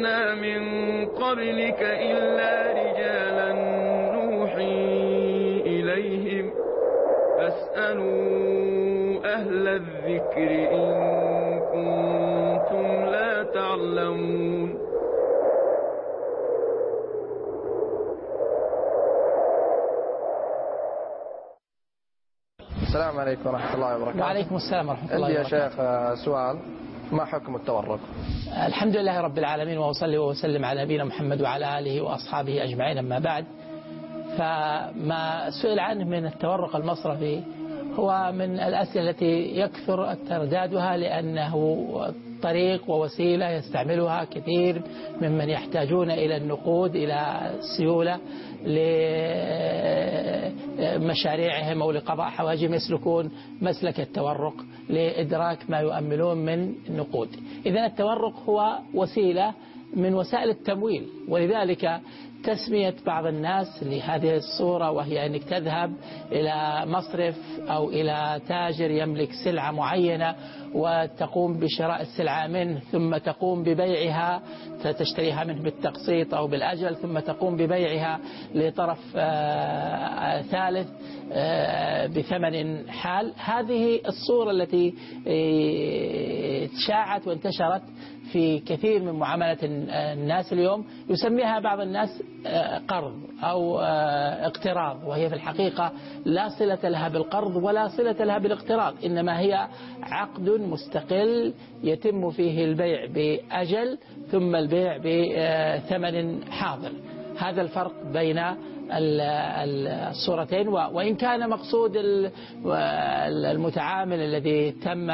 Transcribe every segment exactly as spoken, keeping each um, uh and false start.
أرسلنا من قبلك إلا رجالا نوحي إليهم فاسألوا أهل الذكر إن كنتم لا تعلمون. السلام عليكم ورحمة الله وبركاته. وعليكم السلام ورحمة الله وبركاته. وبركاته. عندي يا شيخ سؤال، ما حكم التورق؟ الحمد لله رب العالمين، وأصلي وأسلم على نبينا محمد وعلى آله وأصحابه أجمعين، أما بعد. فما سئل عنه من التورق المصرفي هو من الأسئلة التي يكثر تردادها، لأنه طريق ووسيلة يستعملها كثير ممن يحتاجون إلى النقود إلى السيولة لمشاريعهم أو لقضاء حوائجهم، يسلكون مسلك التورق لإدراك ما يؤملون من نقود. إذن التورق هو وسيلة من وسائل التمويل، ولذلك تسمية بعض الناس لهذه الصورة، وهي أنك تذهب إلى مصرف أو إلى تاجر يملك سلعة معينة وتقوم بشراء السلعة منه، ثم تقوم ببيعها، تشتريها منه بالتقسيط أو بالأجل، ثم تقوم ببيعها لطرف آه ثالث آه بثمن حال. هذه الصورة التي آه تشاعت وانتشرت في كثير من معاملات الناس اليوم، يسميها بعض الناس قرض أو اقتراض، وهي في الحقيقة لا صلة لها بالقرض ولا صلة لها بالاقتراض، إنما هي عقد مستقل يتم فيه البيع بأجل ثم البيع بثمن حاضر. هذا الفرق بين الصورتين. وإن كان مقصود المتعامل الذي تم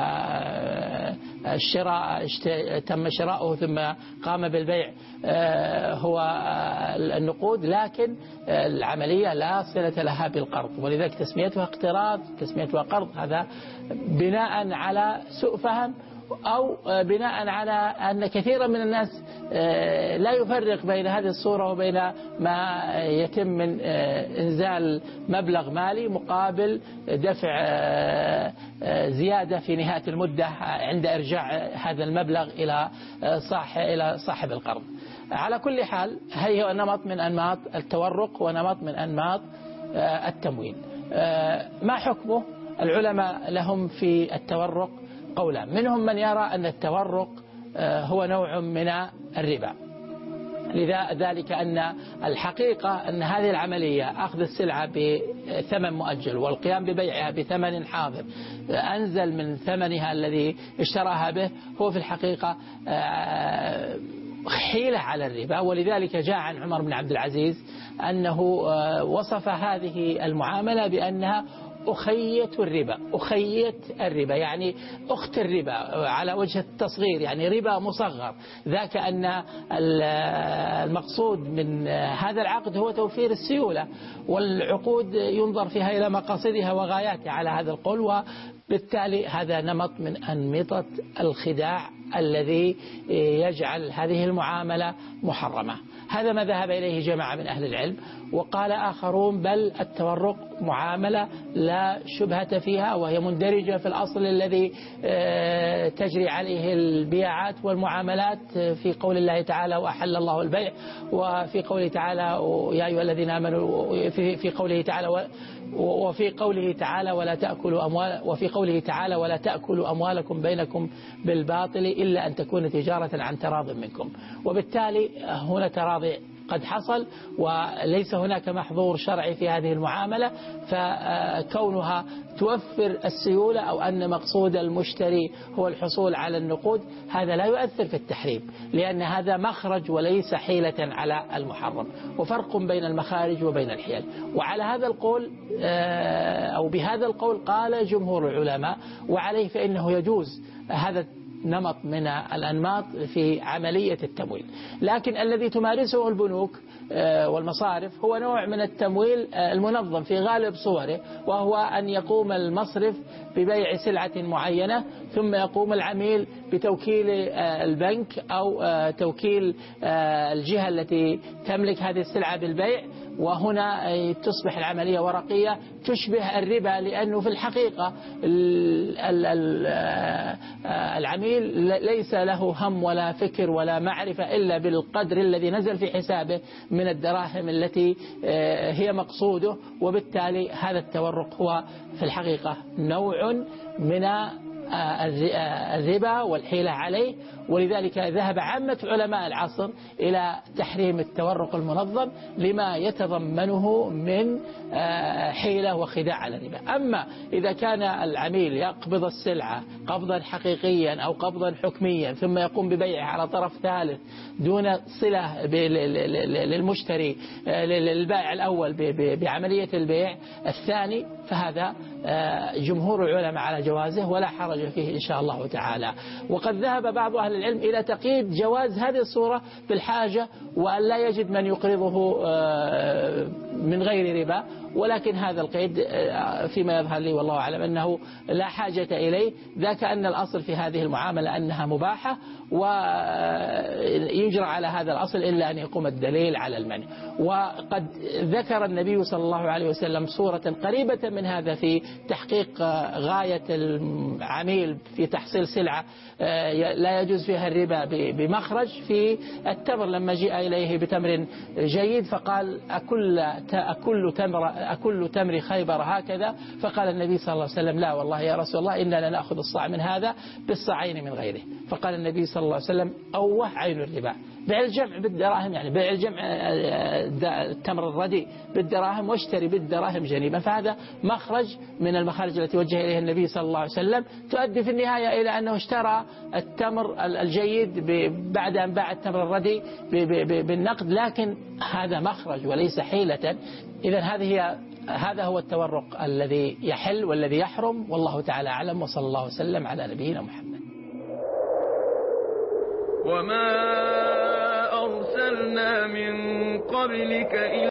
الشراء تم شراؤه ثم قام بالبيع هو النقود، لكن العملية لا صلة لها بالقرض، ولذلك تسميتها اقتراض، تسميتها قرض، هذا بناء على سوء فهم أو بناء على أن كثيرا من الناس لا يفرق بين هذه الصورة وبين ما يتم من إنزال مبلغ مالي مقابل دفع زيادة في نهاية المدة عند إرجاع هذا المبلغ إلى صاحب إلى صاحب القرض. على كل حال، هي نمط من أنماط التورق ونمط من أنماط التمويل. ما حكمه؟ العلماء لهم في التورق قولان، منهم من يرى أن التورق هو نوع من الربا، لذلك أن الحقيقة أن هذه العملية أخذ السلعة بثمن مؤجل والقيام ببيعها بثمن حاضر أنزل من ثمنها الذي اشتراها به، هو في الحقيقة حيلة على الربا. ولذلك جاء عن عمر بن عبد العزيز أنه وصف هذه المعاملة بأنها أخية الربا. أخية الربا يعني أخت الربا على وجه التصغير، يعني ربا مصغر، ذاك أن المقصود من هذا العقد هو توفير السيولة، والعقود ينظر فيها إلى مقاصدها وغاياتها على هذا القول، وبالتالي هذا نمط من أنمطة الخداع الذي يجعل هذه المعاملة محرمة. هذا ما ذهب إليه جماعة من أهل العلم، وقال آخرون بل التورق معاملة لا شبهة فيها، وهي مندرجة في الأصل الذي تجري عليه البيعات والمعاملات في قول الله تعالى وأحل الله البيع، وفي قوله تعالى يا أيها الذين آمنوا، في قوله تعالى وفي قوله تعالى ولا تأكلوا أموال وفي قوله تعالى ولا تأكلوا أموالكم بينكم بالباطل إلا أن تكون تجارة عن تراض منكم. وبالتالي هنا تراضي قد حصل، وليس هناك محظور شرعي في هذه المعاملة، فكونها توفر السيولة أو أن مقصود المشتري هو الحصول على النقود، هذا لا يؤثر في التحريم، لأن هذا مخرج وليس حيلة على المحرم. وفرق بين المخارج وبين الحيل. وعلى هذا القول أو بهذا القول قال جمهور العلماء، وعليه فإنه يجوز هذا نمط من الأنماط في عملية التمويل. لكن الذي تمارسه البنوك والمصارف هو نوع من التمويل المنظم في غالب صوره، وهو أن يقوم المصرف ببيع سلعة معينة، ثم يقوم العميل بتوكيل البنك أو توكيل الجهة التي تملك هذه السلعة بالبيع، وهنا تصبح العملية ورقية تشبه الربا، لأنه في الحقيقة العميل ليس له هم ولا فكر ولا معرفة إلا بالقدر الذي نزل في حسابه من الدراهم التي هي مقصوده، وبالتالي هذا التورق هو في الحقيقة نوع من الربا والحيلة عليه. ولذلك ذهب عامة علماء العصر إلى تحريم التورق المنظم لما يتضمنه من حيلة وخداع على الربا. أما إذا كان العميل يقبض السلعة قبضا حقيقيا أو قبضا حكميا ثم يقوم ببيعها على طرف ثالث دون صلة للمشتري للبائع الأول بعملية البيع الثاني، فهذا جمهور العلماء على جوازه ولا حرج فيه إن شاء الله تعالى. وقد ذهب بعض أهل العلم إلى تقييد جواز هذه الصورة بالحاجة، وأن لا يجد من يقرضه من غير ربا، ولكن هذا القيد فيما يظهر لي والله أعلم أنه لا حاجة إليه، ذاك أن الأصل في هذه المعاملة أنها مباحة ويجرى على هذا الأصل إلا أن يقوم الدليل على المنع. وقد ذكر النبي صلى الله عليه وسلم صورة قريبة من هذا في تحقيق غاية العميل في تحصيل سلعة لا يجوز فيها الربا بمخرج في التمر، لما جاء إليه بتمر جيد فقال أكل أكل تمر أكل تمر خيبر هكذا، فقال النبي صلى الله عليه وسلم لا والله يا رسول الله إننا نأخذ الصاع من هذا بالصاعين من غيره. فقال النبي صلى الله عليه وسلم أوه عين الربا، بيع الجمع بالدراهم، يعني بيع الجمع التمر الرديء بالدراهم واشتري بالدراهم جنيبا. فهذا مخرج من المخارج التي وجه إليها النبي صلى الله عليه وسلم، تؤدي في النهاية إلى أنه اشترى التمر الجيد بعد أن باع التمر الرديء بالنقد، لكن هذا مخرج وليس حيلة. إذن هذه هذا هو التورق الذي يحل والذي يحرم، والله تعالى أعلم، وصلى الله وسلم على نبينا محمد. وما أرسلنا من قبلك إلا